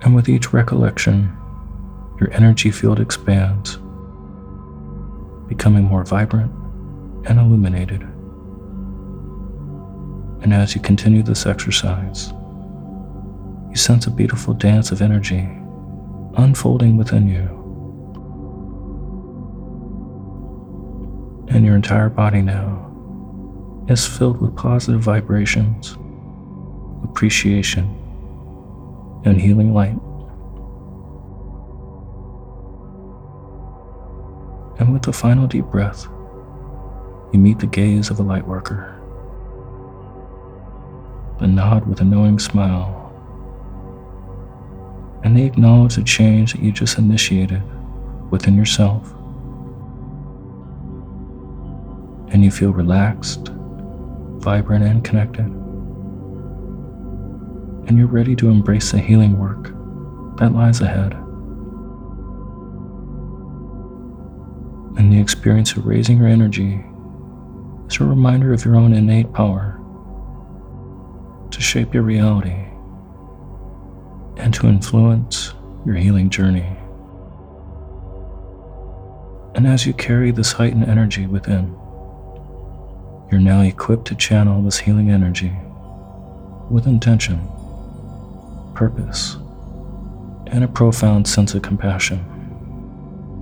And with each recollection, your energy field expands, becoming more vibrant and illuminated. And as you continue this exercise, you sense a beautiful dance of energy unfolding within you. And your entire body now is filled with positive vibrations, appreciation, and healing light. And with the final deep breath, you meet the gaze of a light worker, the nod with a knowing smile, and they acknowledge the change that you just initiated within yourself. And you feel relaxed, vibrant, and connected. And you're ready to embrace the healing work that lies ahead. And the experience of raising your energy is a reminder of your own innate power to shape your reality and to influence your healing journey. And as you carry this heightened energy within, you're now equipped to channel this healing energy with intention, purpose, and a profound sense of compassion.